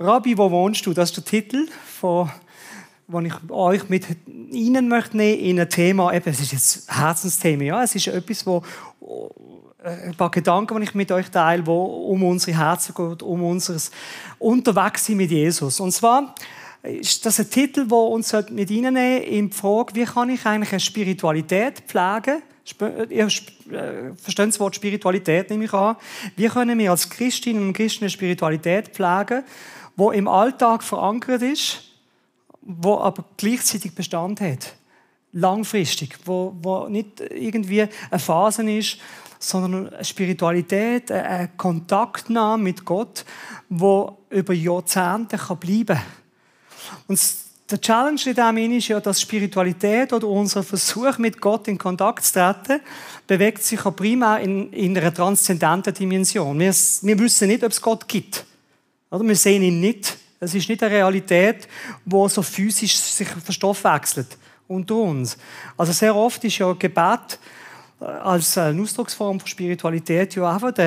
Rabbi, wo wohnst du? Das ist der Titel, wo ich euch mit Ihnen möchte nehmen in ein Thema. Eben, es ist jetzt ein Herzensthema. Ja? Es ist etwas, ein paar Gedanken, die ich mit euch teile, wo um unsere Herzen geht, um unser Unterwegssein mit Jesus. Und zwar ist das ein Titel, der uns mit reinnehmen in die Frage, wie kann ich eigentlich eine Spiritualität pflegen? Ihr versteht das Wort Spiritualität, nehme ich an. Wie können wir als Christinnen und Christen eine Spiritualität pflegen, die im Alltag verankert ist, die aber gleichzeitig Bestand hat? Langfristig, wo nicht irgendwie eine Phase ist, sondern eine Spiritualität, eine Kontaktnahme mit Gott, die über Jahrzehnte bleiben kann. Und der Challenge in dem ist ja, dass Spiritualität oder unser Versuch, mit Gott in Kontakt zu treten, bewegt sich ja primär in einer transzendenten Dimension. Wir wissen nicht, ob es Gott gibt. Wir sehen ihn nicht. Es ist nicht eine Realität, die so physisch sich verstoffwechselt unter uns. Also sehr oft ist ja Gebet als eine Ausdrucksform von Spiritualität ja einfach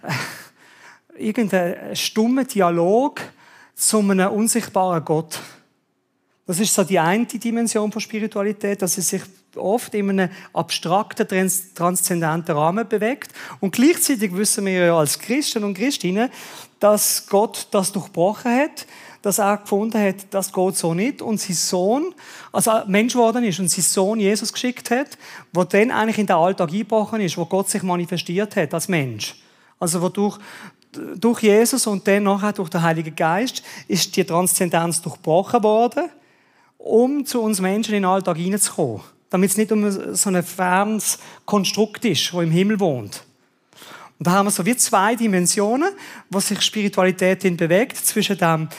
irgendein stummer Dialog zu einem unsichtbaren Gott. Das ist so die eine Dimension von Spiritualität, dass es sich oft in einem abstrakten, transzendenten Rahmen bewegt. Und gleichzeitig wissen wir ja als Christen und Christinnen, dass Gott das durchbrochen hat, dass er gefunden hat, das geht so nicht. Und sein Sohn, also Mensch geworden ist und sein Sohn Jesus geschickt hat, der dann eigentlich in den Alltag eingebrochen ist, wo Gott sich manifestiert hat als Mensch. Also wo durch Jesus und dann nachher durch den Heiligen Geist ist die Transzendenz durchbrochen worden, um zu uns Menschen in den Alltag hineinzukommen. Damit es nicht um so ein fernes Konstrukt ist, das im Himmel wohnt. Und da haben wir so wie zwei Dimensionen, wo sich Spiritualität bewegt, zwischen dem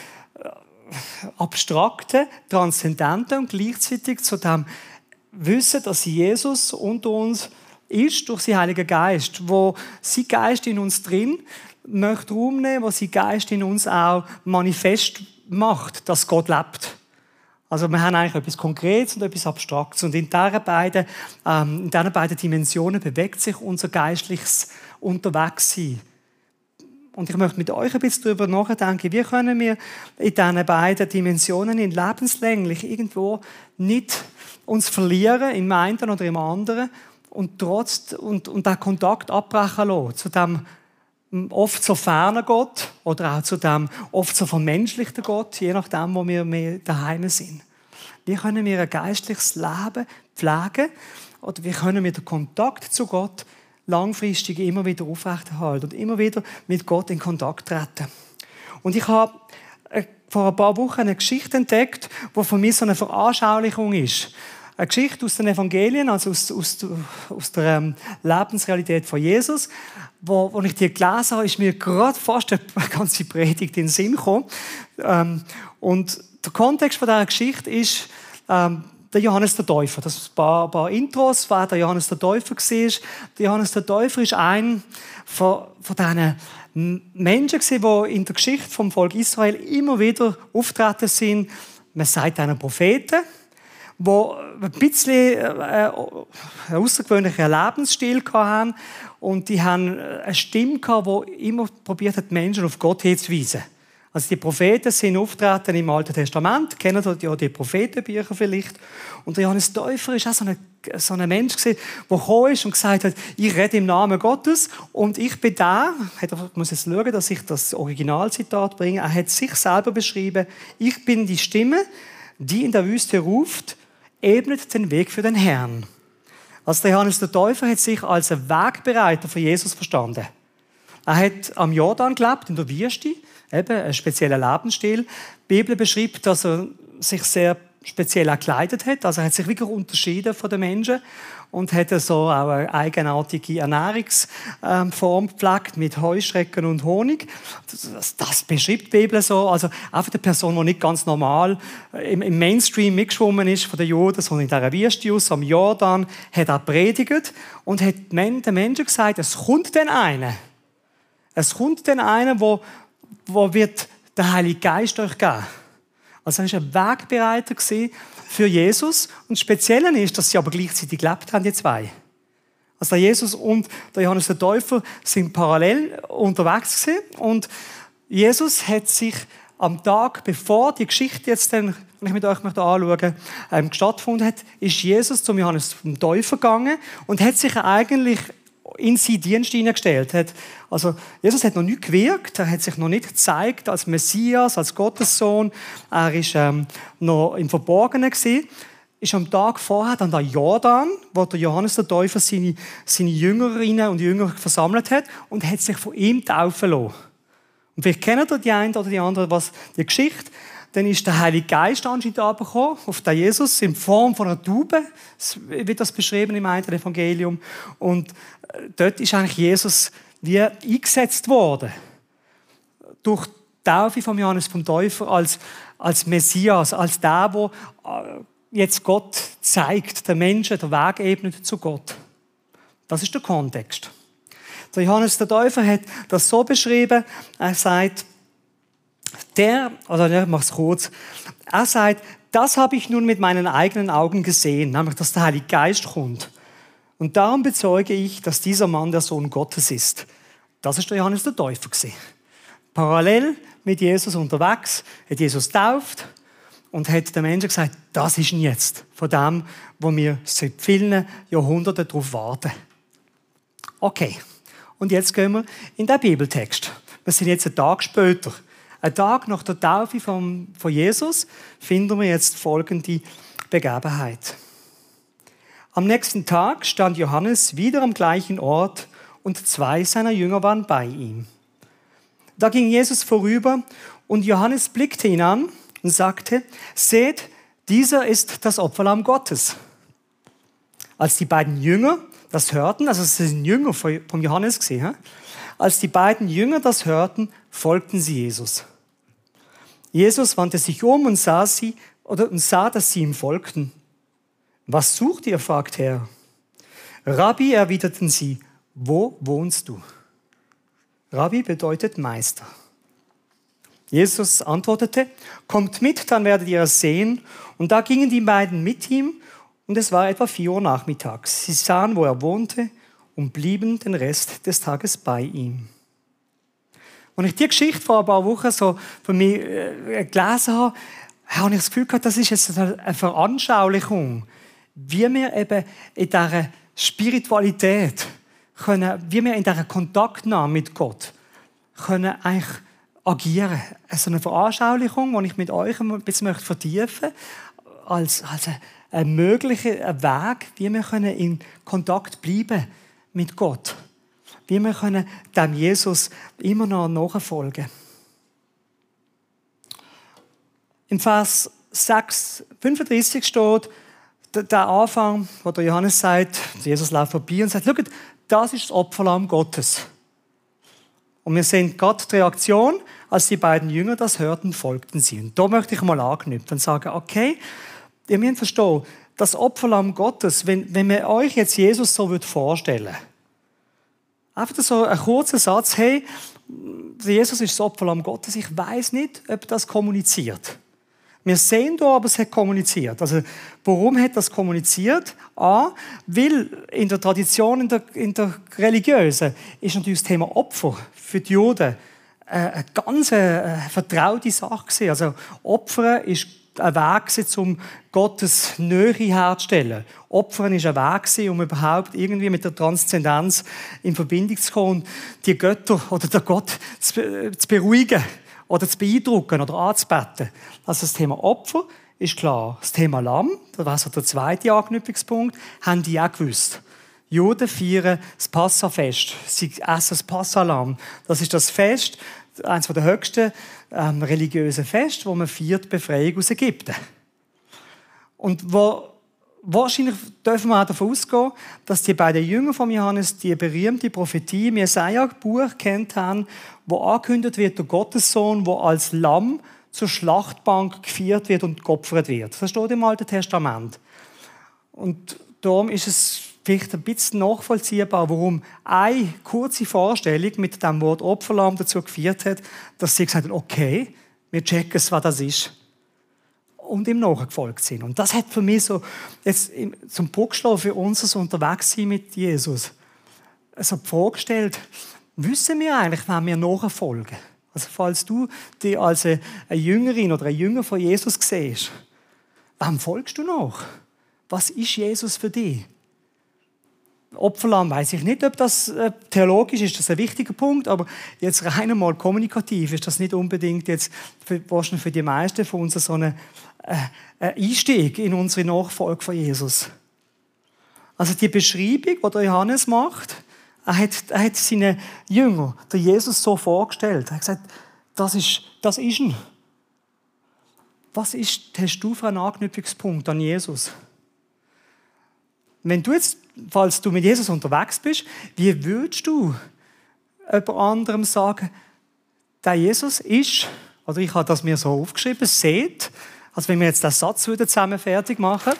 abstrakten, transzendenten und gleichzeitig zu dem Wissen, dass Jesus unter uns ist, durch seinen Heiligen Geist, wo sein Geist in uns drin möchte Raum nehmen, wo sein Geist in uns auch manifest macht, dass Gott lebt. Also wir haben eigentlich etwas Konkretes und etwas Abstraktes. Und in diesen beiden Dimensionen bewegt sich unser geistliches Unterwegssein. Und ich möchte mit euch ein bisschen darüber nachdenken, wie können wir in diesen beiden Dimensionen in lebenslänglich irgendwo nicht uns verlieren, im einen oder im anderen, und den Kontakt abbrechen lassen zu dem oft so fernen Gott oder auch zu dem oft so vermenschlichten Gott, je nachdem, wo wir mehr daheim sind. Wie können wir ein geistliches Leben pflegen oder wie können wir den Kontakt zu Gott langfristig immer wieder aufrechterhalten und immer wieder mit Gott in Kontakt treten? Und ich habe vor ein paar Wochen eine Geschichte entdeckt, die für mich so eine Veranschaulichung ist. Eine Geschichte aus den Evangelien, also aus der Lebensrealität von Jesus. Wo ich die gelesen habe, ist mir gerade fast eine ganze Predigt in den Sinn gekommen. Und der Kontext von dieser Geschichte ist der Johannes der Täufer. Das ist ein paar Intros, wer der Johannes der Täufer war. Der Johannes der Täufer ist einer von diesen Menschen, die in der Geschichte vom Volk Israel immer wieder auftreten sind. Man sagt einen Propheten, die ein bisschen einen außergewöhnlichen Lebensstil hatten. Und die haben eine Stimme gehabt, die immer probiert hat, Menschen auf Gott hinzuweisen. Also die Propheten sind auftreten im Alten Testament, kennen ja die Prophetenbücher vielleicht. Und der Johannes Täufer war auch so ein Mensch, der gekommen ist und gesagt hat, ich rede im Namen Gottes und ich bin da. Ich muss jetzt schauen, dass ich das Originalzitat bringe. Er hat sich selber beschrieben, ich bin die Stimme, die in der Wüste ruft, ebnet den Weg für den Herrn. Also der Johannes der Täufer hat sich als ein Wegbereiter für Jesus verstanden. Er hat am Jordan gelebt, in der Wüste, eben ein spezieller Lebensstil. Die Bibel beschreibt, dass er sich sehr speziell gekleidet hat. Also er hat sich wirklich unterschieden von den Menschen und hat so auch eine eigenartige Ernährungsform gepflegt mit Heuschrecken und Honig. Das beschreibt die Bibel so. Also einfach eine Person, die nicht ganz normal im Mainstream mitgeschwommen ist von den Juden, sondern in dieser Wüste aus, am Jordan, hat er predigt und hat den Menschen gesagt, es kommt dann einer. Es kommt dann einer, wo wird der Heilige Geist euch geben. Also er war ein Wegbereiter für Jesus. Und das Spezielle ist, dass sie aber gleichzeitig gelebt haben, die zwei. Also der Jesus und der Johannes der Täufer sind parallel unterwegs gewesen. Und Jesus hat sich am Tag, bevor die Geschichte jetzt dann, wenn ich mit euch anschauen möchte, stattgefunden hat, ist Jesus zum Johannes dem Täufer gegangen und hat sich eigentlich in seinen Dienst hineingestellt. Also Jesus hat noch nicht gewirkt, er hat sich noch nicht gezeigt als Messias, als Gottessohn. Er war noch im Verborgenen gewesen. Ist am Tag vorher dann der Jordan, wo der Johannes der Täufer seine Jüngerinnen und Jünger versammelt hat und hat sich von ihm taufen lassen. Und vielleicht kennt ihr die einen oder die anderen die Geschichte. Dann ist der Heilige Geist anscheinend abgekommen, auf den Jesus, in Form von einer Taube, wird das beschrieben im einen Evangelium. Und dort ist eigentlich Jesus wie eingesetzt worden. Durch die Taufe von Johannes vom Täufer als Messias, als der jetzt Gott zeigt, den Menschen den Weg ebnet zu Gott. Das ist der Kontext. Der Johannes der Täufer hat das so beschrieben, er sagt, ich mache es kurz, er sagt, das habe ich nun mit meinen eigenen Augen gesehen, nämlich, dass der Heilige Geist kommt. Und darum bezeuge ich, dass dieser Mann der Sohn Gottes ist. Das ist der Johannes der Täufer gewesen. Parallel mit Jesus unterwegs, hat Jesus getauft und hat den Menschen gesagt, das ist ihn jetzt, von dem, wo wir seit vielen Jahrhunderten darauf warten. Okay, und jetzt gehen wir in den Bibeltext. Wir sind jetzt einen Tag später. Einen Tag nach der Taufe von Jesus finden wir jetzt folgende Begebenheit. Am nächsten Tag stand Johannes wieder am gleichen Ort und 2 seiner Jünger waren bei ihm. Da ging Jesus vorüber und Johannes blickte ihn an und sagte, seht, dieser ist das Opferlamm Gottes. Als die beiden Jünger das hörten, also es sind Jünger von Johannes gesehen, als die beiden Jünger das hörten, folgten sie Jesus. Jesus wandte sich um und sah, dass sie ihm folgten. Was sucht ihr? Fragte er. Rabbi, erwiderten sie, wo wohnst du? Rabbi bedeutet Meister. Jesus antwortete, kommt mit, dann werdet ihr es sehen. Und da gingen die beiden mit ihm und es war etwa 4 Uhr nachmittags. Sie sahen, wo er wohnte und blieben den Rest des Tages bei ihm. Als ich die Geschichte vor ein paar Wochen so von mir gelesen habe, habe ich das Gefühl gehabt, das ist jetzt eine Veranschaulichung, wie wir eben in dieser Spiritualität können, wie wir in dieser Kontaktnahme mit Gott können eigentlich agieren. Also eine Veranschaulichung, die ich mit euch ein bisschen vertiefen möchte, als ein möglicher Weg, wie wir können in Kontakt bleiben mit Gott. Wie wir können dem Jesus immer noch nachfolgen. Im Vers 35 steht der Anfang, wo der Johannes sagt, Jesus läuft vorbei und sagt, schaut, das ist das Opferlamm Gottes. Und wir sehen gerade die Reaktion, als die beiden Jünger das hörten, folgten sie. Und da möchte ich mal anknüpfen und sagen, okay, ihr müsst verstehen, das Opferlamm Gottes, wenn wir euch jetzt Jesus so vorstellen würden, einfach so ein kurzer Satz, hey, Jesus ist das Opferlamm Gottes, ich weiss nicht, ob das kommuniziert. Wir sehen da, aber es hat kommuniziert. Also, warum hat das kommuniziert? Weil in der Tradition, in der religiösen, ist natürlich das Thema Opfer für die Juden eine ganz vertraute Sache gewesen. Also, Opfern ist ein Weg, um Gottes Nähe herzustellen. Opfern ist ein Weg, um überhaupt irgendwie mit der Transzendenz in Verbindung zu kommen, die Götter oder den Gott zu beruhigen oder zu beeindrucken oder anzubeten. Also das Thema Opfer ist klar. Das Thema Lamm, das war so der zweite Anknüpfungspunkt, haben die auch gewusst. Juden feiern das Passafest. Sie essen das Passalamm. Das ist das Fest, eines der höchsten religiösen Feste, wo man feiert, die Befreiung aus Ägypten. Und wahrscheinlich dürfen wir auch davon ausgehen, dass die beiden Jünger von Johannes die berühmte Prophetie im Jesaja-Buch kennt haben, wo angekündigt wird, der Gottessohn, der als Lamm zur Schlachtbank geführt wird und geopfert wird. Das steht im Alten Testament. Und darum ist es vielleicht ein bisschen nachvollziehbar, warum eine kurze Vorstellung mit dem Wort Opferlamm dazu geführt hat, dass sie gesagt haben, okay, wir checken es, was das ist. Und ihm nachgefolgt sind. Und das hat für mich so jetzt zum Bruchschlag für unser Unterwegssein mit Jesus also die Frage gestellt, wissen wir eigentlich, wenn wir nachfolgen? Also falls du dich als eine Jüngerin oder ein Jünger von Jesus siehst, wem folgst du noch? Was ist Jesus für dich? Opferlamm weiß ich nicht, ob das theologisch ist, das ist ein wichtiger Punkt, aber jetzt rein einmal kommunikativ ist das nicht unbedingt jetzt wahrscheinlich für die meisten von uns so ein Einstieg in unsere Nachfolge von Jesus. Also die Beschreibung, die der Johannes macht, er hat seinen Jünger, der Jesus, so vorgestellt. Er hat gesagt, das ist ihn. Was hast du für einen Anknüpfungspunkt an Jesus? Wenn du jetzt, falls du mit Jesus unterwegs bist, wie würdest du jemand anderem sagen, der Jesus ist, oder ich habe das mir so aufgeschrieben, seht, also wenn wir jetzt den Satz wieder zusammen fertig machen,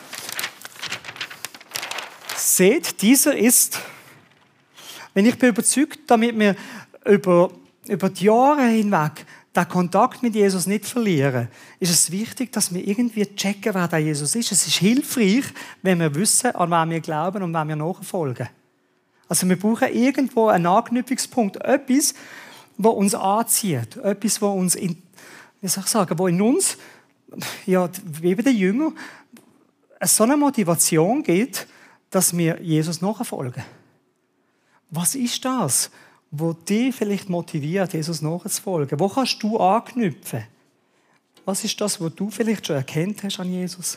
seht, dieser ist, wenn ich bin überzeugt, damit wir über die Jahre hinweg den Kontakt mit Jesus nicht verlieren, ist es wichtig, dass wir irgendwie checken, wer der Jesus ist. Es ist hilfreich, wenn wir wissen, an wen wir glauben und wem wir nachfolgen. Also wir brauchen irgendwo einen Anknüpfungspunkt, etwas, was uns anzieht, etwas, was uns wo in uns, ja, wie bei den Jüngern, so eine Motivation gibt, dass wir Jesus nachfolgen. Was ist das, wo dich vielleicht motiviert, Jesus nachzufolgen? Wo kannst du anknüpfen? Was ist das, was du vielleicht schon erkannt hast an Jesus?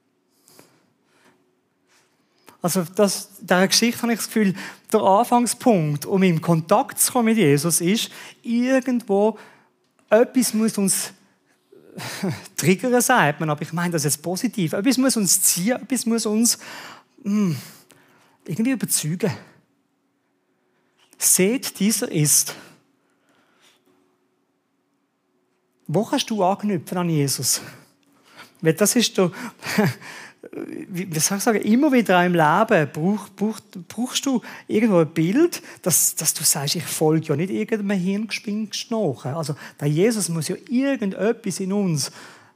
Also dieser Geschichte habe ich das Gefühl, der Anfangspunkt, um in Kontakt zu kommen mit Jesus, ist, irgendwo etwas muss uns triggern, sagt man, aber ich meine das jetzt positiv. Etwas muss uns ziehen, etwas muss uns irgendwie überzeugen. Seht, dieser ist. Wo kannst du anknüpfen an Jesus? Weil das ist der, wie soll ich sagen, immer wieder im Leben brauchst du irgendwo ein Bild, dass du sagst, ich folge ja nicht irgendeinem Hirngespinst nach. Also der Jesus muss ja irgendetwas in uns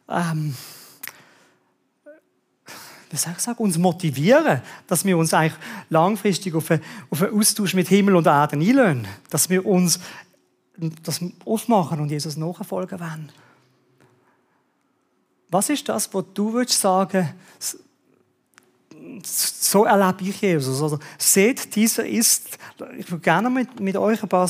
wie soll ich sagen, uns motivieren, dass wir uns eigentlich langfristig auf einen Austausch mit Himmel und Erde einlassen. Dass wir uns das aufmachen und Jesus nachfolgen wollen. Was ist das, was du würdest sagen, so erlebe ich Jesus? Also, seht, dieser ist, ich würde gerne mit euch ein paar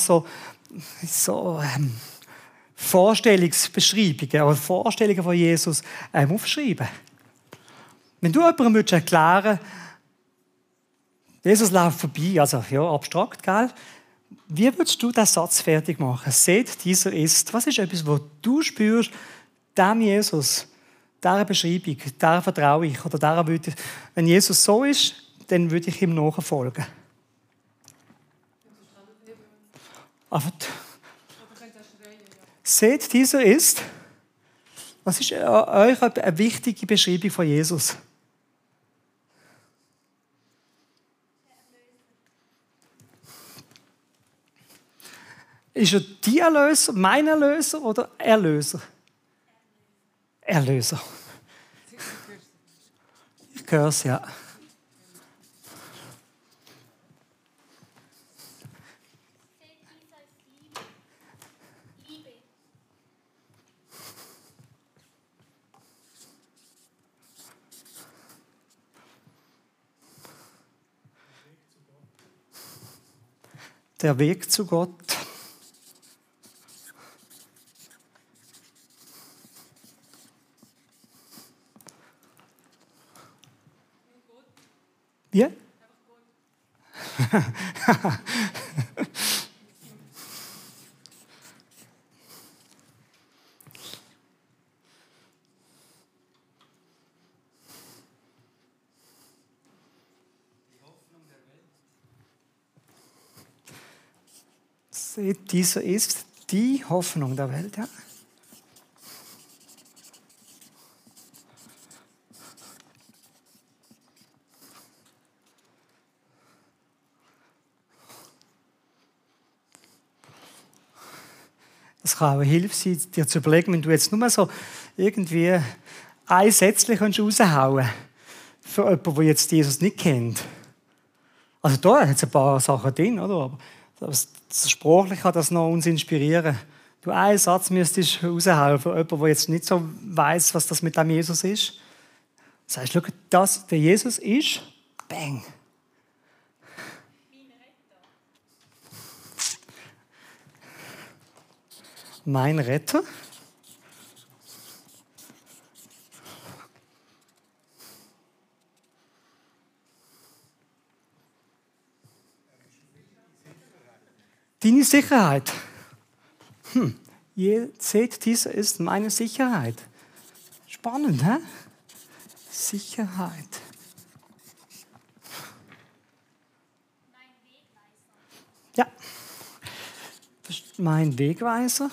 Vorstellungsbeschreibungen oder Vorstellungen von Jesus aufschreiben. Wenn du jemandem erklären würdest, Jesus läuft vorbei, also ja, abstrakt, gell? Wie würdest du diesen Satz fertig machen? Seht, dieser ist. Was ist etwas, wo du spürst, dem Jesus, dieser Beschreibung, der vertraue ich, oder der würde, wenn Jesus so ist, dann würde ich ihm nachfolgen. Aber seht, dieser ist. Was ist euch eine wichtige Beschreibung von Jesus? Ist er die Erlöser, mein Erlöser oder Erlöser? Erlöser. Ich höre es, ja. Der Weg zu Gott. Wie? Seht, dieser ist die Hoffnung der Welt. Ja? Das kann auch eine Hilfe sein, dir zu überlegen, wenn du jetzt nur so irgendwie ein Sätzchen raushauen kannst für jemanden, der jetzt Jesus nicht kennt. Also da hat es ein paar Sachen drin, oder? Aber das sprachlich kann das noch uns inspirieren. du einen Satz müsstest raushauen für jemanden, der jetzt nicht so weiss, was das mit dem Jesus ist. Sagst du, schau, das, der Jesus ist, bang. Mein Retter. Deine Sicherheit. Ihr seht, dies ist meine Sicherheit. Spannend, hä? Sicherheit. Ja. Das ist mein Wegweiser.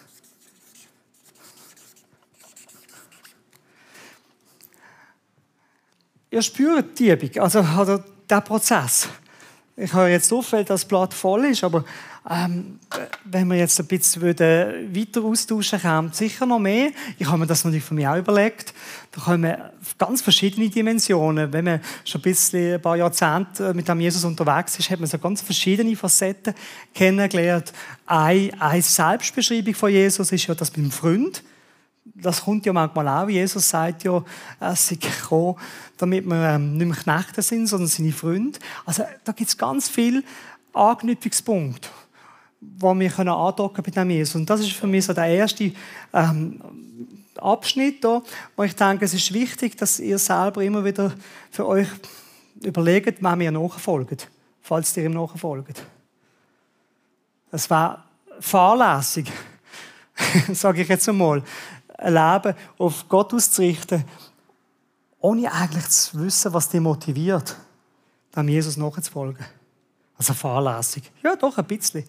Ihr spürt die Übung, also der Prozess. Ich höre jetzt auf, weil das Blatt voll ist, aber wenn wir jetzt ein bisschen weiter austauschen können, sicher noch mehr. Ich habe mir das natürlich von mir auch überlegt. Da kommen ganz verschiedene Dimensionen. Wenn man schon ein paar Jahrzehnte mit dem Jesus unterwegs ist, hat man so ganz verschiedene Facetten kennengelernt. Eine Selbstbeschreibung von Jesus ist ja das mit dem Freund. Das kommt ja manchmal auch. Jesus sagt ja, er sei gekommen, damit wir nicht mehr Knechte sind, sondern seine Freunde. Also da gibt es ganz viele Anknüpfungspunkte, wo wir andocken bei dem Jesus. Und das ist für mich so der erste Abschnitt, da, wo ich denke, es ist wichtig, dass ihr selber immer wieder für euch überlegt, wem ihr nachfolgt, falls ihr ihm nachfolgt. Es war fahrlässig, sage ich jetzt einmal, ein Leben auf Gott auszurichten, ohne eigentlich zu wissen, was dich motiviert, dem Jesus nachzufolgen. Also fahrlässig. Ja, doch, ein bisschen.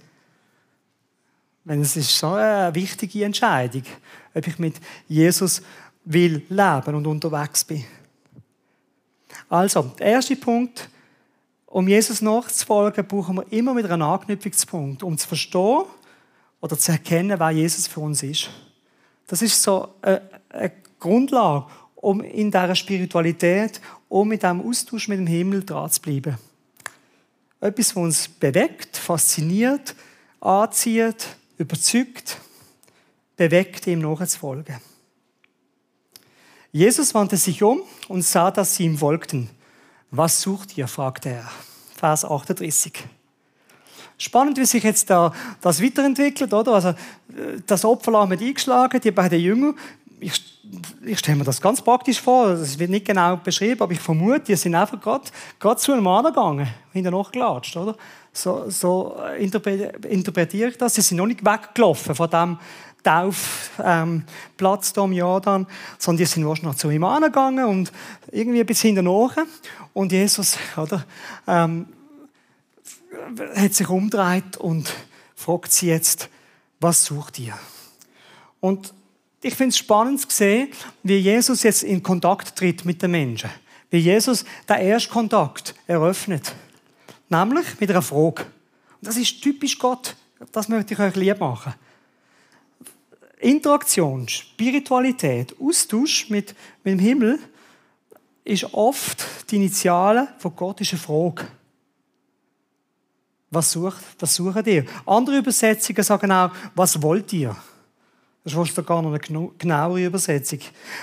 Es ist so eine wichtige Entscheidung, ob ich mit Jesus will leben und unterwegs bin. Also, der erste Punkt, um Jesus nachzufolgen, brauchen wir immer wieder einen Anknüpfungspunkt, um zu verstehen oder zu erkennen, wer Jesus für uns ist. Das ist so eine Grundlage, um in dieser Spiritualität, um mit diesem Austausch mit dem Himmel dran zu bleiben. Etwas, was uns bewegt, fasziniert, anzieht, überzeugt, bewegt, ihm nachzufolgen. Jesus wandte sich um und sah, dass sie ihm folgten. Was sucht ihr? Fragte er. Vers 38. Spannend, wie sich jetzt das weiterentwickelt, oder? Also, das Opferlamm hat eingeschlagen, die beiden Jünger. Ich stelle mir das ganz praktisch vor, das wird nicht genau beschrieben, aber ich vermute, die sind einfach gerade zu einem Mann gegangen, hinterher nachgelatscht, oder? So interpretiere ich das. Sie sind noch nicht weggelaufen von diesem Taufplatz hier im Jordan, sondern die sind wahrscheinlich zu ihm angegangen und irgendwie ein bisschen hinterher. Und Jesus, oder, hat sich umgedreht und fragt sie jetzt, was sucht ihr? Und ich finde es spannend zu sehen, wie Jesus jetzt in Kontakt tritt mit den Menschen. Wie Jesus den ersten Kontakt eröffnet. Nämlich mit einer Frage. Und das ist typisch Gott. Das möchte ich euch lieb machen. Interaktion, Spiritualität, Austausch mit dem Himmel ist oft die Initiale von Gott, ist eine Frage. Was sucht ihr? Andere Übersetzungen sagen auch, was wollt ihr? Das ist gar noch eine genauere Übersetzung.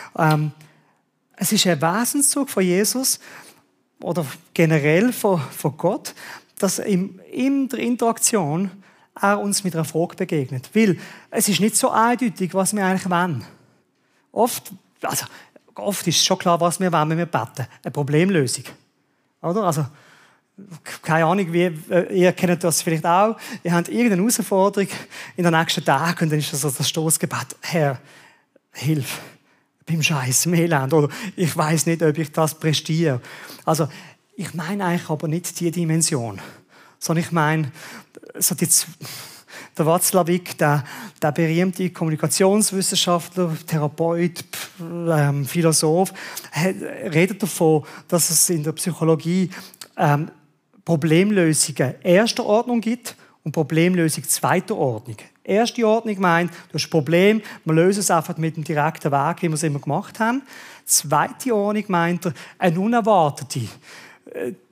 Es ist ein Wesenszug von Jesus oder generell von Gott, dass in der Interaktion er uns mit einer Frage begegnet. Weil es ist nicht so eindeutig, was wir eigentlich wollen. Oft ist schon klar, was wir wollen, wenn wir beten. Eine Problemlösung. Oder? Also, keine Ahnung, ihr kennt das vielleicht auch. Ihr habt irgendeine Herausforderung in den nächsten Tagen und dann ist das Stoßgebet. Herr, hilf beim Scheiß, im Elend. Oder ich weiss nicht, ob ich das prestiere. Also, ich meine eigentlich aber nicht diese Dimension. Sondern ich meine, so der Watzlawick, der berühmte Kommunikationswissenschaftler, Therapeut, Philosoph, redet davon, dass es in der Psychologie Problemlösungen erster Ordnung gibt und Problemlösung zweiter Ordnung. Erste Ordnung meint, du hast ein Problem, wir lösen es einfach mit dem direkten Weg, wie wir es immer gemacht haben. Zweite Ordnung meint eine unerwartete,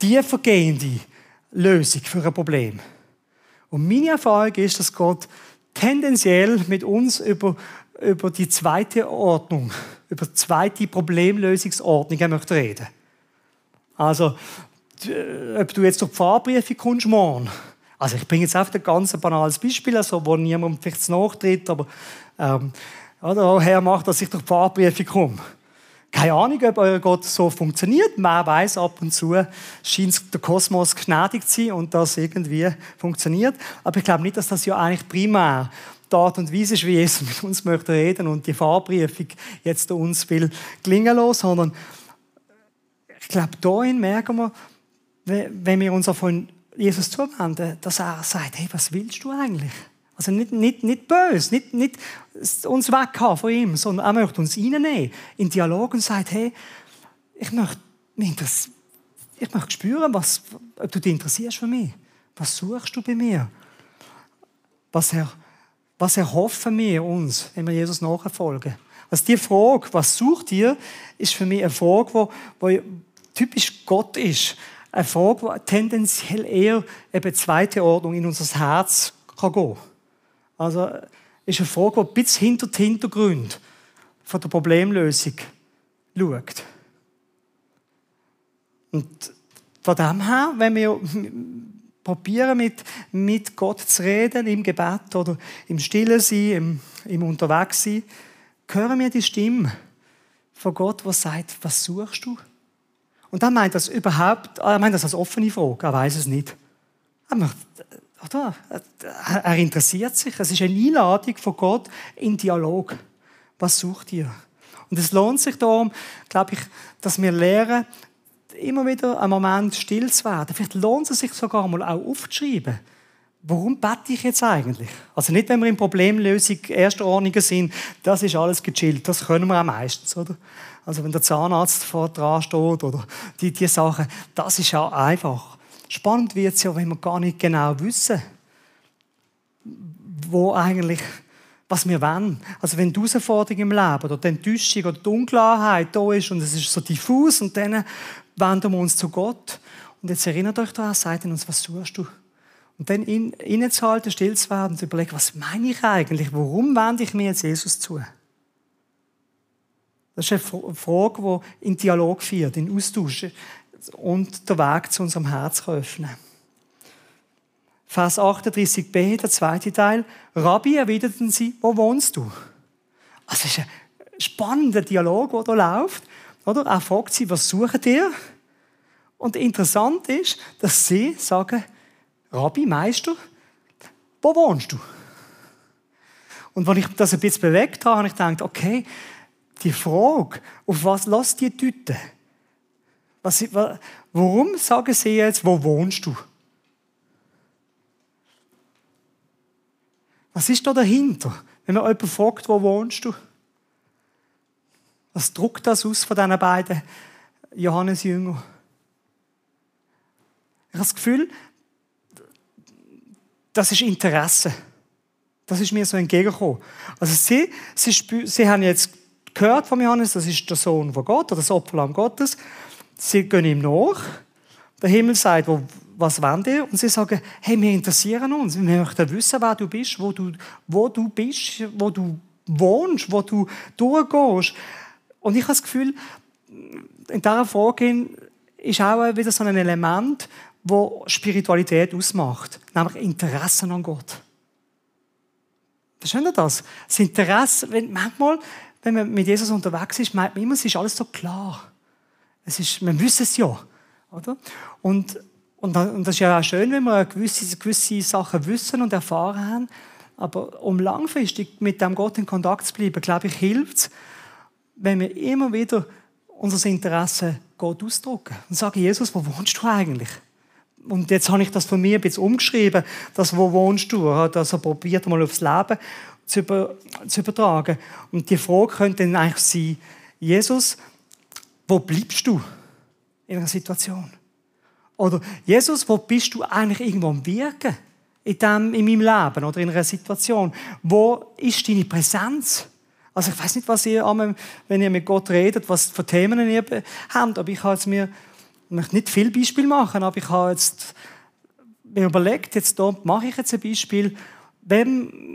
tiefergehende Lösung für ein Problem. Und meine Erfahrung ist, dass Gott tendenziell mit uns über die zweite Ordnung, über die zweite Problemlösungsordnung möchte reden. Also, ob du jetzt durch die Fahrbriefe kommst, morgen. Also ich bringe jetzt einfach ein ganz banales Beispiel, also, wo niemand vielleicht nachtritt, aber Herr macht, dass ich durch die Fahrbriefe komme. Keine Ahnung, ob euer Gott so funktioniert. Man weiß, ab und zu scheint der Kosmos gnädig zu sein und das irgendwie funktioniert. Aber ich glaube nicht, dass das ja eigentlich primär die Art und Weise ist, wie Jesus mit uns möchte reden und die Fahrbriefung jetzt uns will gelingen lassen, sondern ich glaube, dahin merken wir, wenn wir uns von Jesus zuwenden, dass er sagt, hey, was willst du eigentlich? Also nicht böse, nicht uns weghaben von ihm, sondern er möchte uns reinnehmen in den Dialog und sagt, hey, ich möchte spüren, ob du dich interessierst für mich. Was suchst du bei mir? Was erhoffen wir uns, wenn wir Jesus nachfolgen? Also die Frage, was sucht ihr, ist für mich eine Frage, die typisch Gott ist. Eine Frage, die tendenziell eher eben zweite Ordnung in unser Herz kann gehen. Also ist eine Frage, die ein bisschen hinter die Hintergründe von der Problemlösung schaut. Und von dem her, wenn wir probieren, mit Gott zu reden, im Gebet oder im Stillen sein, im Unterwegssein, hören wir die Stimme von Gott, die sagt, was suchst du? Und er meint das als offene Frage, er weiß es nicht. Er interessiert sich, es ist eine Einladung von Gott in Dialog. Was sucht ihr? Und es lohnt sich darum, glaube ich, dass wir lernen, immer wieder einen Moment still zu werden. Vielleicht lohnt es sich sogar mal auch aufzuschreiben. Warum bete ich jetzt eigentlich? Also nicht, wenn wir in Problemlösung erster Ordnung sind, das ist alles gechillt, das können wir auch meistens, oder? Also wenn der Zahnarzt vor dran steht oder die Sachen, das ist auch einfach. Spannend wird es ja, wenn wir gar nicht genau wissen, was wir wollen. Also wenn die Herausforderung im Leben oder die Enttäuschung oder die Unklarheit da ist und es ist so diffus und dann wenden wir uns zu Gott. Und jetzt erinnert euch daran, sagt uns, was suchst du? Und dann innezuhalten, still zu werden und zu überlegen, was meine ich eigentlich? Warum wende ich mir jetzt Jesus zu? Das ist eine Frage, die in Dialog führt, in Austausch und den Weg zu unserem Herz öffnen. Vers 38b, der zweite Teil. Rabbi, erwiderten sie, wo wohnst du? Also es ist ein spannender Dialog, der da läuft. Oder? Er fragt sie, was sucht ihr? Und interessant ist, dass sie sagen, Rabbi, Meister, wo wohnst du? Und als ich das ein bisschen bewegt habe, habe ich gedacht, okay, die Frage, auf was lässt die deuten? Warum sagen sie jetzt, wo wohnst du? Was ist da dahinter, wenn man jemanden fragt, wo wohnst du? Was drückt das aus von diesen beiden Johannesjüngern? Ich habe das Gefühl, das ist Interesse. Das ist mir so entgegengekommen. Also sie haben jetzt gehört von Johannes, das ist der Sohn von Gott, oder das Opferlamm Gottes. Sie gehen ihm nach. Der Himmel sagt, was wollt ihr? Und sie sagen, hey, wir interessieren uns. Wir möchten wissen, wer du bist, wo du bist, wo du wohnst, wo du durchgehst. Und ich habe das Gefühl, in dieser Frage ist auch wieder so ein Element, das Spiritualität ausmacht. Nämlich Interesse an Gott. Verstehen Sie das? Das Interesse, manchmal, wenn man mit Jesus unterwegs ist, meint man immer, es ist alles so klar. Man wüsste es ja. Oder? Und das ist ja auch schön, wenn wir gewisse Sachen wissen und erfahren haben. Aber um langfristig mit dem Gott in Kontakt zu bleiben, glaube ich, hilft es, wenn wir immer wieder unser Interesse Gott ausdrücken und sagen, Jesus, wo wohnst du eigentlich? Und jetzt habe ich das von mir ein bisschen umgeschrieben, das «Wo wohnst du?» Also probiert mal aufs Leben zu übertragen. Und die Frage könnte dann eigentlich sein, Jesus, wo bleibst du in einer Situation? Oder Jesus, wo bist du eigentlich irgendwo am Wirken in meinem Leben oder in einer Situation? Wo ist deine Präsenz? Also ich weiß nicht, was ihr, wenn ihr mit Gott redet, was für Themen ihr habt, aber ich möchte nicht viel Beispiel machen, aber ich habe jetzt mir überlegt, mache ich jetzt ein Beispiel, wem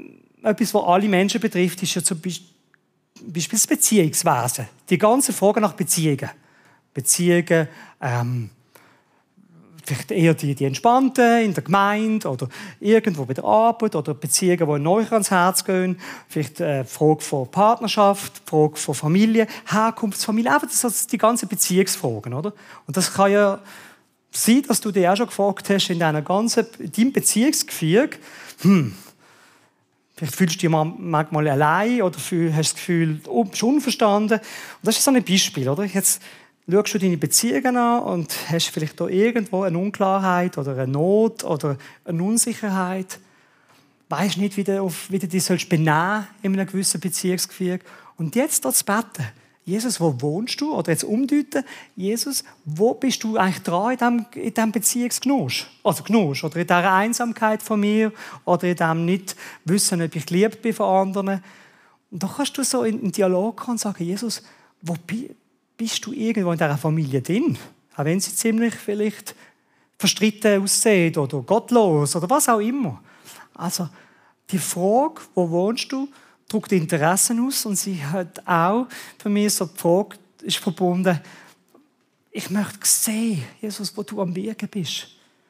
etwas, was alle Menschen betrifft, ist ja zum Beispiel das Beziehungswesen. Die ganze Frage nach Beziehungen. Beziehungen, vielleicht eher die entspannten in der Gemeinde oder irgendwo bei der Arbeit oder Beziehungen, die euch ans Herz gehen. Vielleicht die Frage von Partnerschaft, die Frage von Familie, Herkunftsfamilie, einfach die ganzen Beziehungsfragen, oder? Und das kann ja sein, dass du dich auch schon gefragt hast in deinem Beziehungsgefüge, vielleicht fühlst du dich manchmal allein oder hast das Gefühl, du bist unverstanden. Und das ist so ein Beispiel, oder? Jetzt schaust du deine Beziehungen an und hast vielleicht da irgendwo eine Unklarheit oder eine Not oder eine Unsicherheit. Weisst nicht, wie du dich benehmen in einem gewissen Beziehungsgefüge. Und jetzt dort zu beten. Jesus, wo wohnst du? Oder jetzt umdeuten. Jesus, wo bist du eigentlich dran in diesem Beziehungsgenuss? Also Genuss. Oder in dieser Einsamkeit von mir. Oder in diesem nicht wissen, ob ich geliebt bin von anderen. Und da kannst du so in einen Dialog kommen und sagen, Jesus, wo bist du irgendwo in dieser Familie drin? Auch wenn sie ziemlich vielleicht verstritten aussieht oder gottlos oder was auch immer. Also die Frage, wo wohnst du, drückt Interessen aus und sie hat auch für mich so die Frage, ist verbunden, ich möchte sehen, Jesus, wo du am Wirken bist.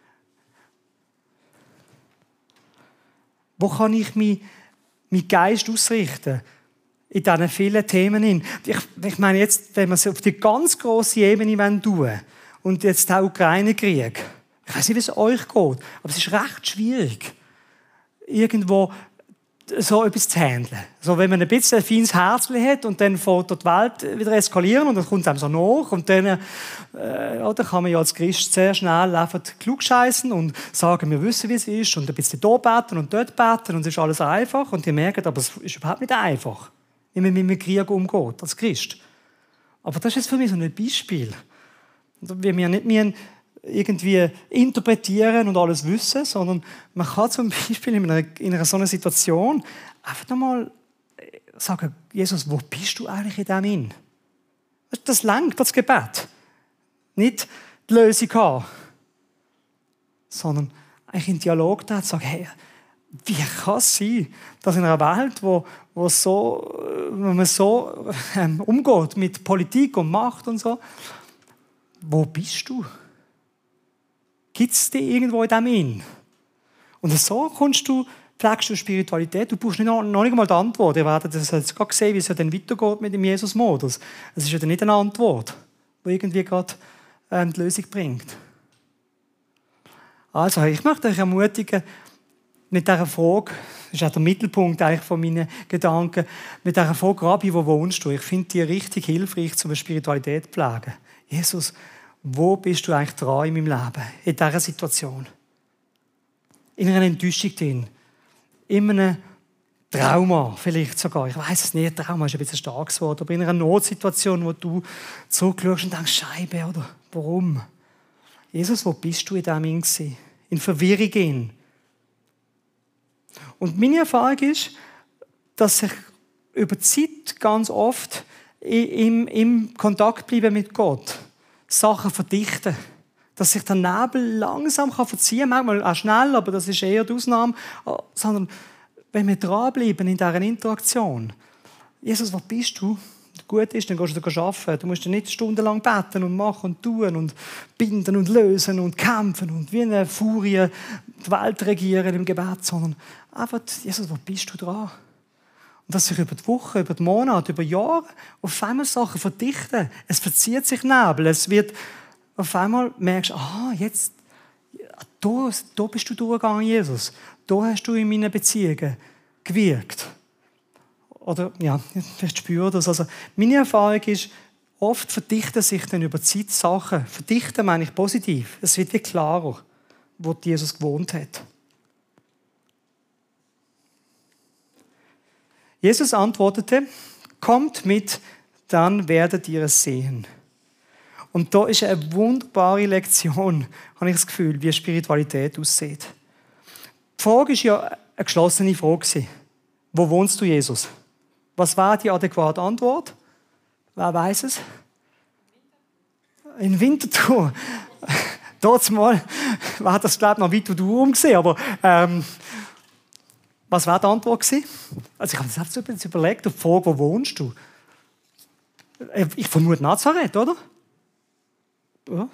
Wo kann ich meinen Geist ausrichten? In diesen vielen Themen. Ich meine jetzt, wenn wir es auf die ganz grosse Ebene tun wollen, und jetzt der Ukraine-Krieg, ich weiß nicht, wie es euch geht, aber es ist recht schwierig, irgendwo so etwas zu handeln. So, wenn man ein bisschen ein feines Herz hat und dann fährt die Welt wieder eskalieren und dann kommt es einem so nach und dann kann man ja als Christ sehr schnell einfach klugscheissen und sagen, wir wissen, wie es ist und ein bisschen hier beten und dort beten und es ist alles einfach und die merken, aber es ist überhaupt nicht einfach, wie man mit dem Krieg umgeht als Christ. Aber das ist jetzt für mich so ein Beispiel. Wie wir nicht irgendwie interpretieren und alles wissen, sondern man kann zum Beispiel in einer so einer Situation einfach einmal sagen, Jesus, wo bist du eigentlich in dem hin? Das langt, das Gebet. Nicht die Lösung haben, sondern eigentlich in Dialog da zu sagen, hey, wie kann es sein, dass in einer Welt, wo man so umgeht mit Politik und Macht und so, wo bist du? Gibt es dich irgendwo in dem hin? Und so pflegst du Spiritualität. Du brauchst noch nicht mal die Antwort. Ihr werdet das jetzt gerade sehen, wie es ja dann weitergeht mit dem Jesus-Modus. Es ist ja dann nicht eine Antwort, die irgendwie gerade die Lösung bringt. Also, ich möchte euch ermutigen, mit dieser Frage, das ist auch der Mittelpunkt eigentlich von meinen Gedanken, mit dieser Frage, Rabbi, wo wohnst du? Ich finde die richtig hilfreich, um eine Spiritualität zu pflegen. Jesus, wo bist du eigentlich dran in meinem Leben, in dieser Situation? In einer Enttäuschung drin, in einem Trauma vielleicht sogar. Ich weiß es nicht, Trauma ist ein bisschen stark geworden, aber in einer Notsituation, wo du zurückschaust und denkst, Scheibe, oder warum? Jesus, wo bist du in dem gewesen? In Verwirrung in. Und meine Erfahrung ist, dass ich über die Zeit ganz oft im Kontakt bleibe mit Gott. Sachen verdichten. Dass sich der Nebel langsam verziehen kann, manchmal auch schnell, aber das ist eher die Ausnahme. Sondern wenn wir dranbleiben in dieser Interaktion. Jesus, wo bist du? Gut ist, dann gehst du arbeiten. Du musst nicht stundenlang beten und machen und tun und binden und lösen und kämpfen und wie eine Furie die Welt regieren im Gebet, sondern einfach, Jesus, wo bist du dran? Und dass sich über die Wochen, über die Monate, über Jahre auf einmal Sachen verdichten. Es verzieht sich Nebel. Es wird auf einmal merkst du, jetzt, da bist du durchgegangen, Jesus. Da hast du in meinen Beziehungen gewirkt. Oder, ja, vielleicht spürst du das. Also, meine Erfahrung ist, oft verdichten sich dann über die Zeit Sachen. Verdichten meine ich positiv. Es wird wie klarer, wo Jesus gewohnt hat. Jesus antwortete, kommt mit, dann werdet ihr es sehen. Und da ist eine wunderbare Lektion, habe ich das Gefühl, wie Spiritualität aussieht. Die Frage war ja eine geschlossene Frage. Wo wohnst du, Jesus? Was war die adäquate Antwort? Wer weiß es? In Winterthur. Dort mal war das, glaube ich, noch weit du umgesehen, aber Was war die Antwort gewesen? Also ich habe das jetzt überlegt, auf die Frage, wo wohnst du? Ich vermute Nazareth, oder? Ja.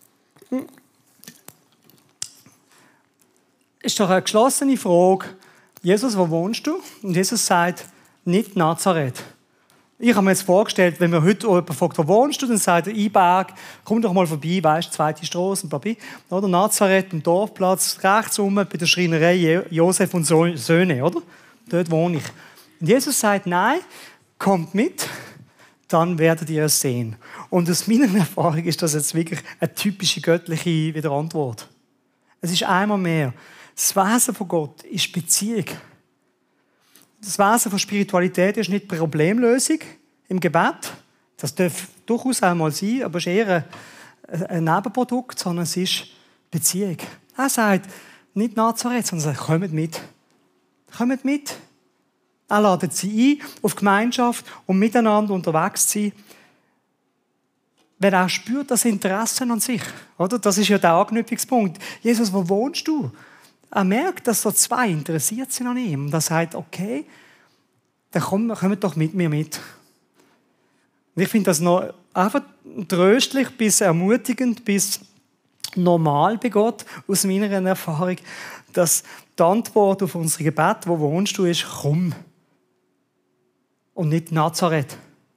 Ist doch eine geschlossene Frage. Jesus, wo wohnst du? Und Jesus sagt, nicht Nazareth. Ich habe mir jetzt vorgestellt, wenn mir heute jemand fragt, wo wohnst du, dann sagt er, Einberg, komm doch mal vorbei, weißt, zweite Straße, oder Nazareth, am Dorfplatz, rechts rum, bei der Schreinerei Josef und Söhne, oder? Dort wohne ich. Und Jesus sagt, nein, kommt mit, dann werdet ihr es sehen. Und aus meiner Erfahrung ist das jetzt wirklich eine typische göttliche Antwort. Es ist einmal mehr, das Wesen von Gott ist Beziehung. Das Wesen von Spiritualität ist nicht Problemlösung im Gebet. Das darf durchaus auch mal sein, aber es ist eher ein Nebenprodukt, sondern es ist Beziehung. Er sagt, nicht Nazareth, sondern er sagt, kommt mit. Kommt mit. Er ladet sie ein auf Gemeinschaft und miteinander unterwegs zu sein. Wenn er spürt das Interesse an sich. Oder? Das ist ja der Anknüpfungspunkt. Jesus, wo wohnst du? Er merkt, dass so zwei interessiert sind an ihm. Und er sagt, okay, dann kommt doch mit mir mit. Und ich finde das noch einfach tröstlich bis ermutigend, bis normal bei Gott, aus meiner Erfahrung, dass die Antwort auf unsere Gebet, wo wohnst du, ist, komm. Und nicht Nazareth.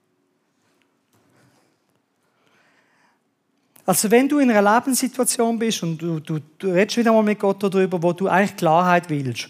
Also wenn du in einer Lebenssituation bist und du redest wieder mal mit Gott darüber, wo du eigentlich Klarheit willst.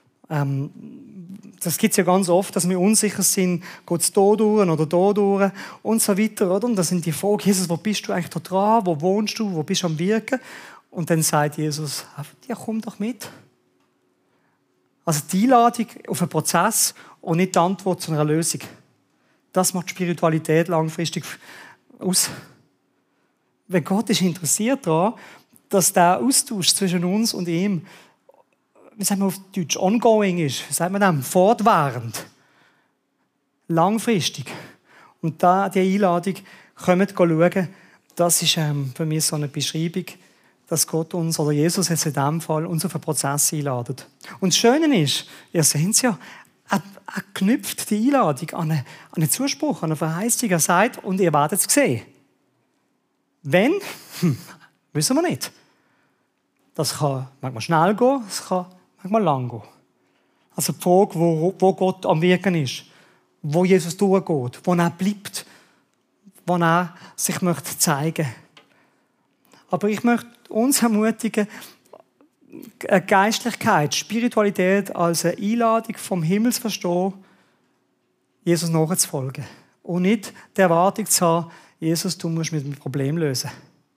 Das gibt es ja ganz oft, dass wir unsicher sind, geht es da durch oder da durch und so weiter. Oder? Und das sind die Fragen, Jesus, wo bist du eigentlich da dran, wo wohnst du, wo bist du am Wirken? Und dann sagt Jesus, ja, komm doch mit. Also die Einladung auf einen Prozess und nicht die Antwort zu einer Lösung. Das macht Spiritualität langfristig aus. Wenn Gott ist interessiert daran, dass der Austausch zwischen uns und ihm, wie sagen wir auf Deutsch, ongoing ist, wie sagt man das, fortwährend, langfristig. Und da die Einladung, kommt schauen, das ist für mich so eine Beschreibung, dass Gott uns, oder Jesus jetzt in diesem Fall, uns auf einen Prozess einladet. Und das Schöne ist, ihr seht es ja, er knüpft die Einladung an einen Zuspruch, an eine Verheißung. Er sagt, und ihr werdet es sehen. Wenn? Wissen wir nicht. Das kann manchmal schnell gehen, das kann manchmal lang gehen. Also die Frage, wo Gott am Wirken ist, wo Jesus durchgeht, wo er bleibt, wo er sich möchte zeigen. Aber ich möchte uns ermutigen, eine Geistlichkeit, Spiritualität als eine Einladung vom Himmel zu verstehen, Jesus nachzufolgen. Und nicht die Erwartung zu haben, Jesus, du musst mit dem Problem lösen.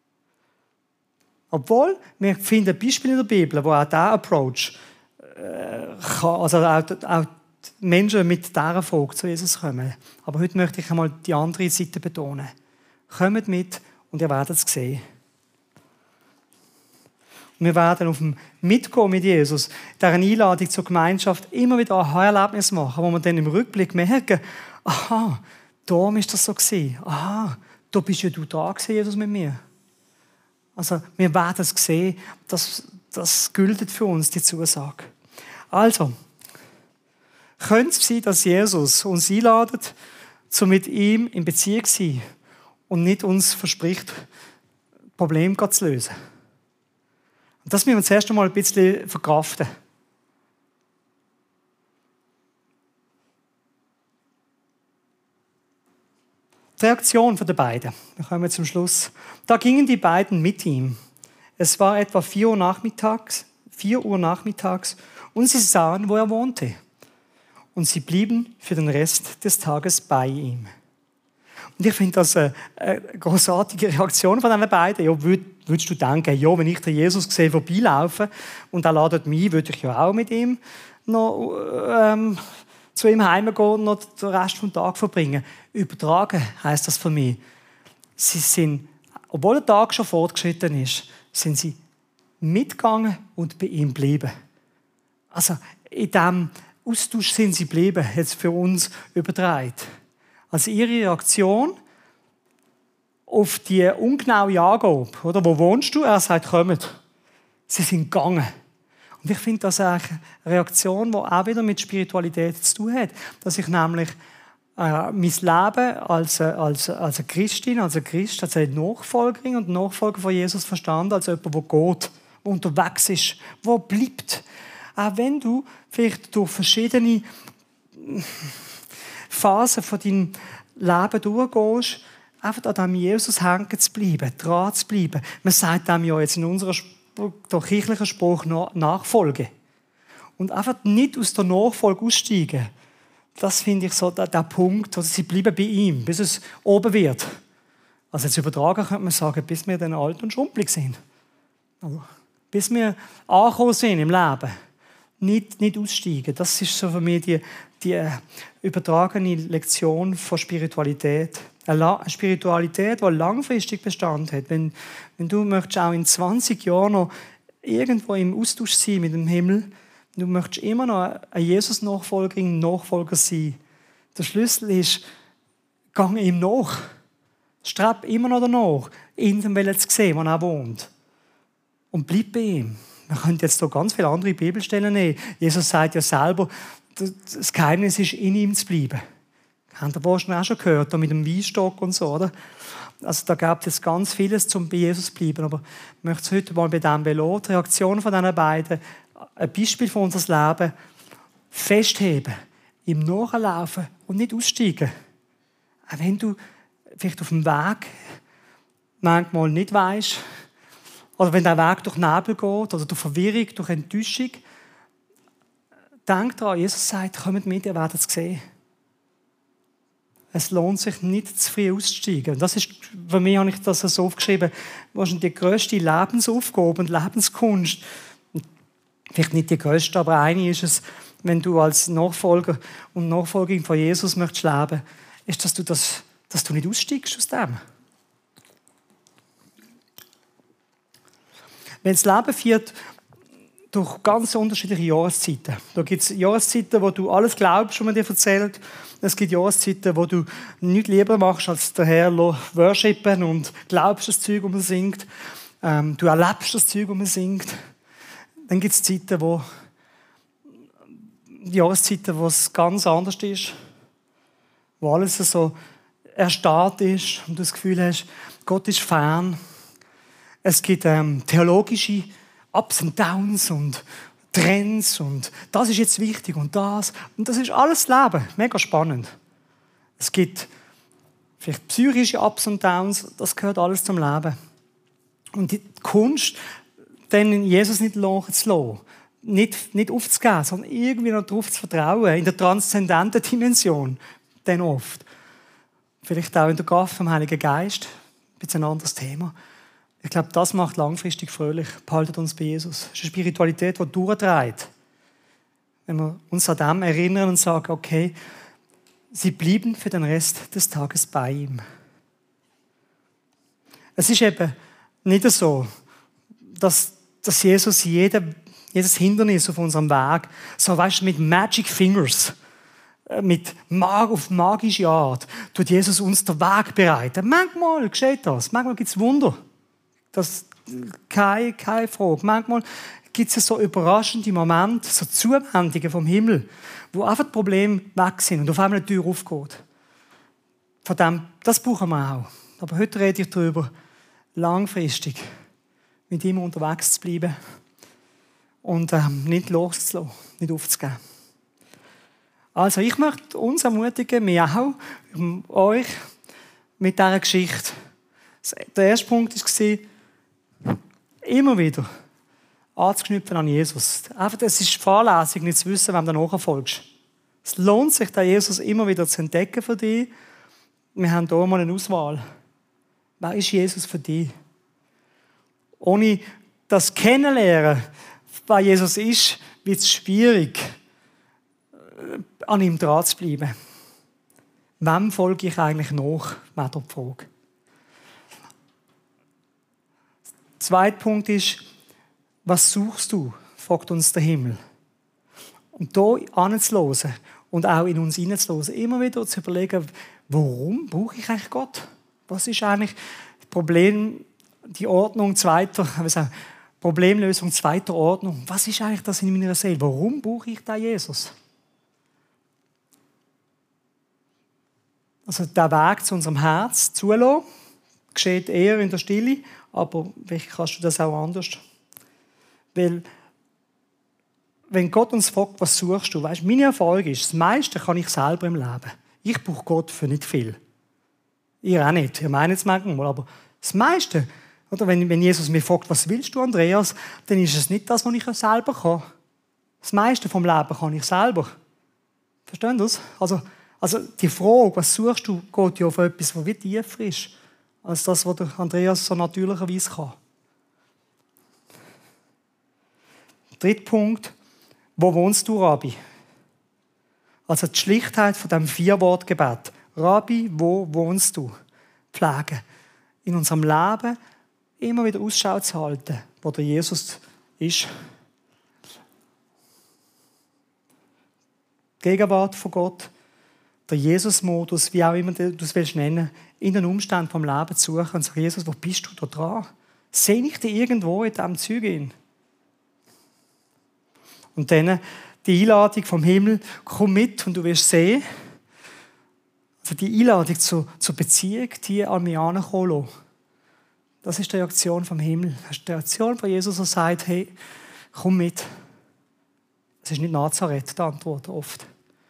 Obwohl, wir finden Beispiele in der Bibel, wo auch dieser Approach also auch Menschen mit dieser Frage zu Jesus kommen. Aber heute möchte ich einmal die andere Seite betonen. Kommt mit und ihr werdet es sehen. Und wir werden auf dem Mitgehen mit Jesus, dieser Einladung zur Gemeinschaft, immer wieder Aha-Erlebnisse machen, wo wir dann im Rückblick merken, aha, darum ist das so gewesen. Aha, da bist ja du da gewesen, Jesus, mit mir. Also, wir werden es sehen, das gilt für uns, die Zusage. Also, könnte es sein, dass Jesus uns einladet, so mit ihm in Beziehung zu sein und nicht uns verspricht, Probleme zu lösen. Und das müssen wir zuerst einmal ein bisschen verkraften. Die Reaktion der beiden. Wir kommen zum Schluss. Da gingen die beiden mit ihm. Es war etwa 4 Uhr nachmittags und sie sahen, wo er wohnte. Und sie blieben für den Rest des Tages bei ihm. Und ich finde das eine großartige Reaktion von den beiden. Ja, würdest du denken, ja, wenn ich den Jesus sehe, vorbeilaufen und er ladet mich, würde ich ja auch mit ihm noch zu ihm heimgehen und noch den Rest des Tages verbringen. Übertragen heisst das für mich. Sie sind, obwohl der Tag schon fortgeschritten ist, sind sie mitgegangen und bei ihm geblieben. Also in diesem Austausch sind sie geblieben, jetzt für uns übertragen. Also ihre Reaktion auf die ungenaue Angabe, oder? Wo wohnst du? Er sagt, kommt. Sie sind gegangen. Und ich finde das eigentlich eine Reaktion, die auch wieder mit Spiritualität zu tun hat. Dass ich nämlich mein Leben als eine Christin, als ein Christ, als eine Nachfolgerin und Nachfolger von Jesus verstanden, als jemand, der geht, der unterwegs ist, der bleibt. Auch wenn du vielleicht durch verschiedene Phasen von deinem Leben durchgehst, einfach an diesem Jesus hängen zu bleiben, dran zu bleiben. Man sagt dem ja jetzt in unserer kirchlichen Spruch Nachfolge. Und einfach nicht aus der Nachfolge aussteigen. Das finde ich so der Punkt, also sie bleiben bei ihm, bis es oben wird. Also jetzt übertragen könnte man sagen, bis wir dann alt und schrumpelig sind. Also, bis wir angekommen sind im Leben. Nicht aussteigen. Das ist so für mich die übertragene Lektion von Spiritualität. Eine Spiritualität, die langfristig Bestand hat. Wenn du möchtest auch in 20 Jahren noch irgendwo im Austausch sein mit dem Himmel, du möchtest immer noch ein Jesus-Nachfolgerin, Nachfolger sein. Der Schlüssel ist, gang ihm nach. Streb immer noch danach, ihn zu sehen, wo er wohnt. Und bleib bei ihm. Man könnte jetzt hier ganz viele andere Bibelstellen nehmen. Jesus sagt ja selber, das Geheimnis ist, in ihm zu bleiben. Habt ihr wahrscheinlich auch schon gehört, mit dem Weinstock und so, oder? Also da gibt es ganz vieles, um bei Jesus zu bleiben. Aber ich möchte es heute mal bei dem belassen. Die Reaktion von diesen beiden, ein Beispiel von unserem Leben, festheben, ihm nachlaufen und nicht aussteigen. Auch wenn du vielleicht auf dem Weg manchmal nicht weisst, oder wenn der Weg durch Nebel geht, oder durch Verwirrung, durch Enttäuschung, denk daran, Jesus sagt, kommt mit, ihr werdet es sehen. Es lohnt sich nicht zu früh auszusteigen. Das ist, für mich habe ich das so aufgeschrieben, wahrscheinlich die grösste Lebensaufgabe und Lebenskunst. Vielleicht nicht die grösste, aber eine ist es, wenn du als Nachfolger und Nachfolgerin von Jesus möchtest leben, ist, dass du nicht aussteigst aus dem. Wenn das Leben führt durch ganz unterschiedliche Jahreszeiten. Da gibt es Jahreszeiten, wo du alles glaubst, was man dir erzählt. Es gibt Jahreszeiten, wo du nichts lieber machst, als den Herrn worshipen und glaubst das Zeug, das man singt. Du erlebst das Zeug, das man singt. Dann gibt es Jahreszeiten, wo es ganz anders ist. Wo alles so erstarrt ist und du das Gefühl hast, Gott ist fern. Es gibt theologische Ups und Downs und Trends und das ist jetzt wichtig und das. Und das ist alles das Leben. Mega spannend. Es gibt vielleicht psychische Ups und Downs, das gehört alles zum Leben. Und die Kunst, dann Jesus nicht lachen zu lassen. Nicht aufzugeben, sondern irgendwie noch darauf zu vertrauen, in der transzendenten Dimension. Dann oft. Vielleicht auch in der Kraft vom Heiligen Geist. Ein bisschen ein anderes Thema. Ich glaube, das macht langfristig fröhlich. Behaltet uns bei Jesus. Es ist eine Spiritualität, die durchträgt. Wenn wir uns an dem erinnern und sagen, okay, sie blieben für den Rest des Tages bei ihm. Es ist eben nicht so, dass Jesus jedes Hindernis auf unserem Weg, so weißt du, mit Magic Fingers, auf magische Art, tut Jesus uns den Weg bereiten. Manchmal geschieht das, manchmal gibt es Wunder. Das ist keine Frage. Manchmal gibt es so überraschende Momente, so Zuwendungen vom Himmel, wo einfach die Probleme weg sind und auf einmal eine Tür aufgeht. Von dem, das brauchen wir auch. Aber heute rede ich darüber, langfristig mit ihm unterwegs zu bleiben und nicht loszulassen, nicht aufzugeben. Also ich möchte uns ermutigen, mir auch, euch mit dieser Geschichte. Der erste Punkt war, immer wieder anzuknüpfen an Jesus. Einfach, es ist fahrlässig, nicht zu wissen, wem du nachfolgst. Es lohnt sich, den Jesus immer wieder zu entdecken für dich. Wir haben hier mal eine Auswahl. Wer ist Jesus für dich? Ohne das Kennenlernen, wer Jesus ist, wird es schwierig, an ihm dran zu bleiben. Wem folge ich eigentlich nach, wäre die Frage. Der zweite Punkt ist, was suchst du, fragt uns der Himmel. Und hier hinzuhören und auch in uns hineinzuhören, immer wieder zu überlegen, warum brauche ich eigentlich Gott? Was ist eigentlich das Problem, die Ordnung zweiter Problemlösung zweiter Ordnung. Was ist eigentlich das in meiner Seele? Warum brauche ich da Jesus? Also der Weg zu unserem Herz zulassen, geschieht eher in der Stille, aber vielleicht kannst du das auch anders. Weil, wenn Gott uns fragt, was suchst du, weißt, meine Erfahrung ist, das meiste kann ich selber im Leben. Ich brauche Gott für nicht viel. Ihr auch nicht, ihr meint es manchmal, aber das meiste, oder wenn Jesus mich fragt, was willst du, Andreas, dann ist es nicht das, was ich selber kann. Das meiste vom Leben kann ich selber. Verstehen Sie das? Also die Frage, was suchst du, geht ja auf etwas, was wie tiefer ist, als das, was der Andreas so natürlicherweise kann. Dritter Punkt, wo wohnst du, Rabbi? Also die Schlichtheit von diesem 4-Wort-Gebet. Rabbi, wo wohnst du? Pflegen. In unserem Leben immer wieder Ausschau zu halten, wo der Jesus ist. Die Gegenwart von Gott. Der Jesus-Modus, wie auch immer du es nennen willst, in den Umständen vom Leben zu suchen und sagen, Jesus, wo bist du da dran? Sehe ich dich irgendwo in diesem Zeug hin? Und dann die Einladung vom Himmel, komm mit und du wirst sehen. Also die Einladung zur Beziehung, die an mich herankommen lassen. Das ist die Reaktion vom Himmel. Das ist die Reaktion von Jesus, der sagt, hey, komm mit. Das ist nicht Nazareth, die Antwort oft.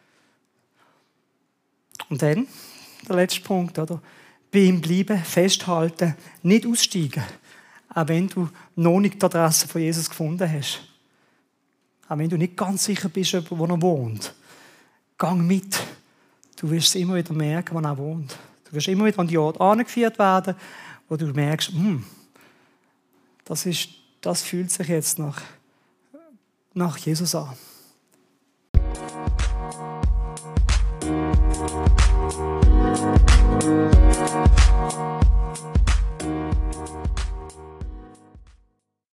Und dann, der letzte Punkt, oder? Bei ihm bleiben, festhalten, nicht aussteigen. Auch wenn du noch nicht die Adresse von Jesus gefunden hast. Auch wenn du nicht ganz sicher bist, wo er wohnt. Gang mit. Du wirst es immer wieder merken, wo er wohnt. Du wirst immer wieder an die Ort angeführt werden, wo du merkst, das fühlt sich jetzt nach Jesus an.